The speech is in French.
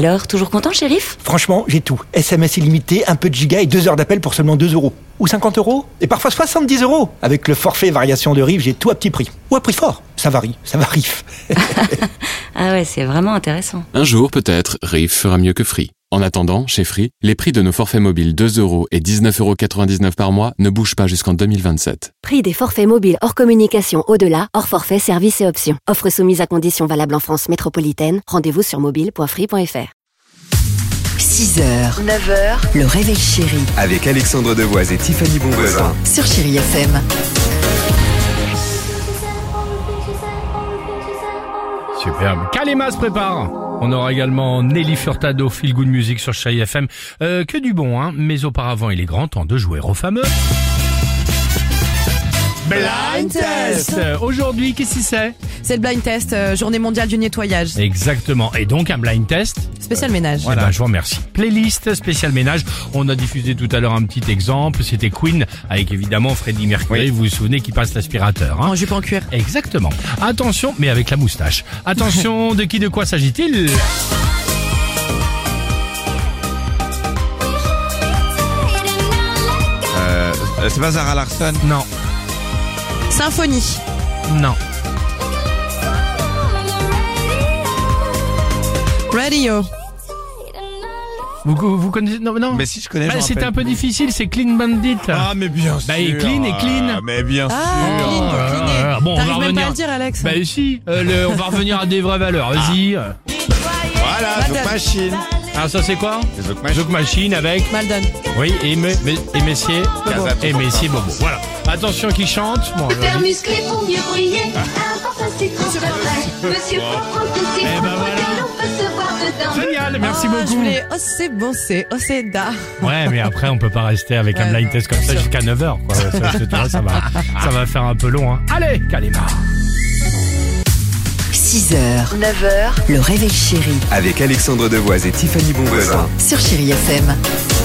Alors, toujours content, shérif? Franchement, j'ai tout. SMS illimité, un peu de giga et 2 heures d'appel pour seulement 2 €. Ou 50 € et parfois 70 €. Avec le forfait variation de rive, j'ai tout à petit prix. Ou à prix fort. Ça varie. Ah ouais, c'est vraiment intéressant. Un jour, peut-être, Riff fera mieux que Free. En attendant, chez Free, les prix de nos forfaits mobiles 2 € et 19,99 € par mois ne bougent pas jusqu'en 2027. Prix des forfaits mobiles hors communication au-delà, hors forfait, services et options. Offre soumise à conditions valables en France métropolitaine. Rendez-vous sur mobile.free.fr. 6h, 9h, le réveil chéri Avec Alexandre Devoise et Tiffany Bonvoisin. sur Chérie FM. Superbe. Kalema se prépare. On aura également Nelly Furtado, Feel Good Music sur Chérie FM. Que du bon, hein. Mais auparavant, il est grand temps de jouer au fameux Blind Test. Aujourd'hui, qu'est-ce que c'est? C'est le blind test, journée mondiale du nettoyage. Exactement. Et donc, un blind test Spécial ménage. Voilà, je vous remercie. Playlist spécial ménage. On a diffusé tout à l'heure un petit exemple. C'était Queen avec évidemment Freddie Mercury. Vous vous souvenez qui passe l'aspirateur, hein? En jupe en cuir. Exactement. Attention, mais avec la moustache. Attention, de quoi s'agit-il? C'est pas Zara Larsson? Non. Symphonie. Non. Radio. Vous connaissez? Non. Mais si je connais, C'était un peu difficile, c'est Clean Bandit. Ah, mais bien sûr. Et clean. Ah, mais bien sûr. Bon, on va T'arrives même revenir. pas à le dire, Alex. Si, on va revenir à des vraies valeurs. Vas-y. Voilà, Zouk Machine. Ah, ça c'est quoi? Zouk Machine. Zouk Machine avec. Maldon. Oui, et Messier. Et Messier Bobo. Voilà. Attention qui chante. Bon, Faire muscler pour mieux briller. Importe un citron sur l'oreille. Monsieur comprend que c'est Eh ben voilà. on peut se voir dedans. génial, merci Je beaucoup. voulais. Oh, c'est bon, c'est Oseda. Ouais, mais après, on peut pas rester avec un Ouais, blind non, test comme bien ça sûr. jusqu'à 9h, quoi. Tu vois, ça va faire un peu long, hein. Allez, Kalema. 6h, 9h, le réveil chéri Avec Alexandre Devoise et Tiffany Bonvoisin. sur Chérie FM.